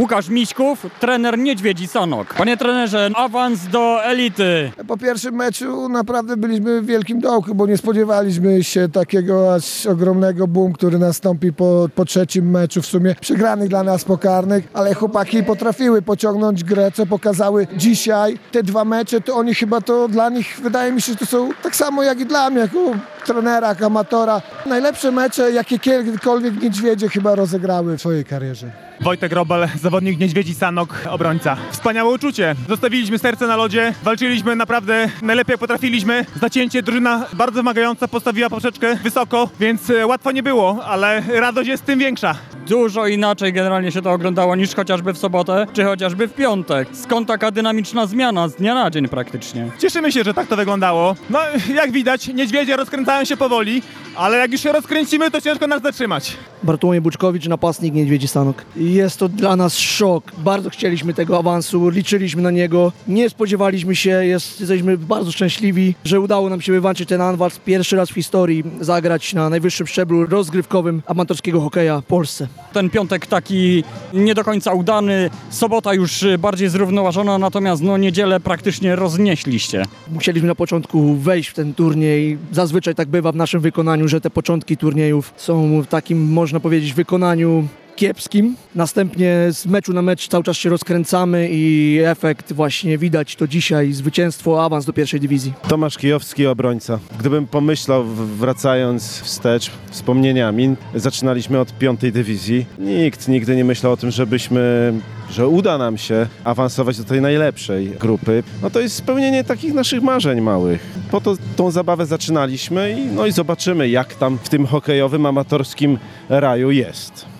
Łukasz Miśków, trener Niedźwiedzi Sanok. Panie trenerze, awans do elity. Po pierwszym meczu naprawdę byliśmy w wielkim dołku, bo nie spodziewaliśmy się takiego aż ogromnego boom, który nastąpi po trzecim meczu w sumie przegranych dla nas pokarnych, ale chłopaki potrafiły pociągnąć grę, co pokazały dzisiaj. Te dwa mecze, to oni chyba to dla nich, wydaje mi się, że to są tak samo jak i dla mnie, jako trenera, jak amatora. Najlepsze mecze, jakie kiedykolwiek Niedźwiedzie chyba rozegrały w swojej karierze. Wojtek Wrobel, zawodnik Niedźwiedzi Sanok, obrońca. Wspaniałe uczucie. Zostawiliśmy serce na lodzie, walczyliśmy naprawdę najlepiej jak potrafiliśmy. Zacięcie, drużyna bardzo wymagająca, postawiła poprzeczkę wysoko, więc łatwo nie było, ale radość jest tym większa. Dużo inaczej generalnie się to oglądało niż chociażby w sobotę, czy chociażby w piątek. Skąd taka dynamiczna zmiana z dnia na dzień praktycznie? Cieszymy się, że tak to wyglądało. No, jak widać, Niedźwiedzie rozkręcają się powoli, ale jak już się rozkręcimy, to ciężko nas zatrzymać. Bartłomiej Buczkowicz, napastnik Niedźwiedzi Sanok. Jest to dla nas szok. Bardzo chcieliśmy tego awansu, liczyliśmy na niego. Nie spodziewaliśmy się, jesteśmy bardzo szczęśliwi, że udało nam się wywalczyć ten awans. Pierwszy raz w historii zagrać na najwyższym szczeblu rozgrywkowym amatorskiego hokeja w Polsce. Ten piątek taki nie do końca udany, sobota już bardziej zrównoważona, natomiast niedzielę praktycznie roznieśliście. Musieliśmy na początku wejść w ten turniej. Zazwyczaj tak bywa w naszym wykonaniu, że te początki turniejów są w takim, można powiedzieć, wykonaniu kiepskim. Następnie z meczu na mecz cały czas się rozkręcamy i efekt właśnie widać to dzisiaj. Zwycięstwo, awans do pierwszej dywizji. Tomasz Kijowski, obrońca. Gdybym pomyślał, wracając wstecz wspomnieniami, zaczynaliśmy od 5. dywizji. Nikt nigdy nie myślał o tym, że uda nam się awansować do tej najlepszej grupy. No to jest spełnienie takich naszych marzeń małych. Po to tą zabawę zaczynaliśmy i zobaczymy, jak tam w tym hokejowym, amatorskim raju jest.